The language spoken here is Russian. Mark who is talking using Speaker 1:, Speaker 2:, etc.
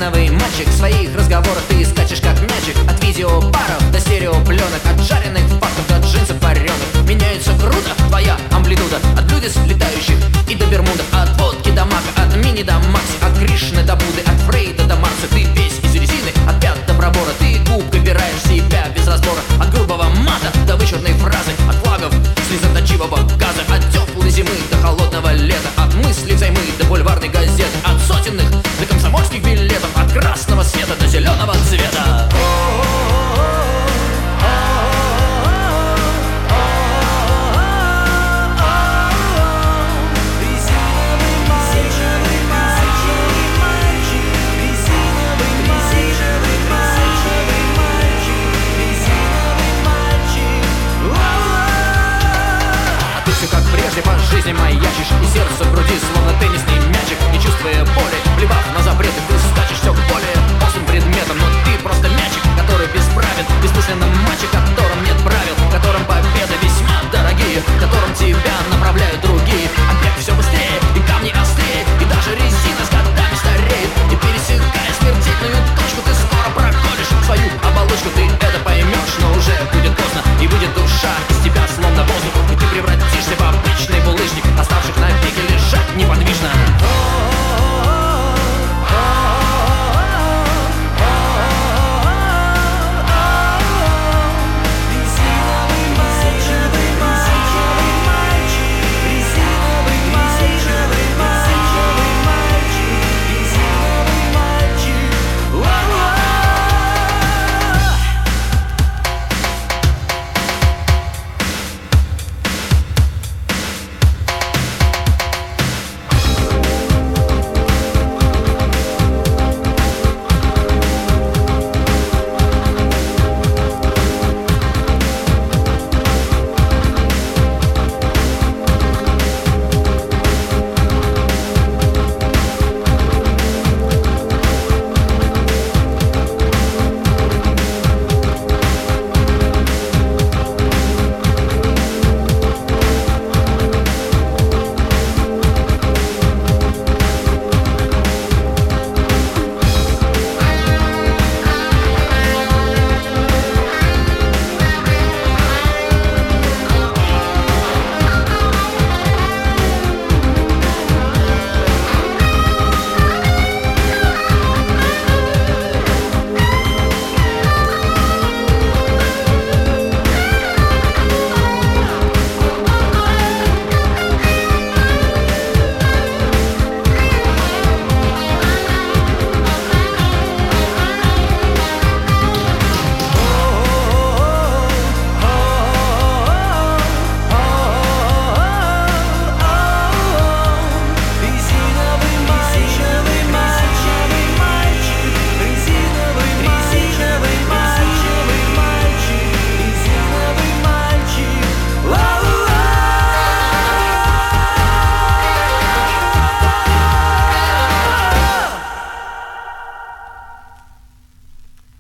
Speaker 1: резиновый мальчик. В своих разговорах ты скачешь как мячик. От видеопаров до стереопленок, от жареных фактов до джинсов вареных. Меняется круто твоя амплитуда, от блюдец летающих и до бермудов, от водки до мака, от мини до макси, от Кришны до Будды, от Фрейда до Марса. Ты весь из резины, от пят до пробора. Ты губкой пираешь себя без разбора. От грубого мата до вычурной фразы, от флагов слезоточивого газа, от теплой зимы до холодного лета, от мыслей взаймы до бульварной газеты, от сотенных до комсомольских билетов, от красного света до зеленого цвета. Все как прежде по жизни маячишь, и сердце в груди словно теннисный мячик. Не чувствуя боли,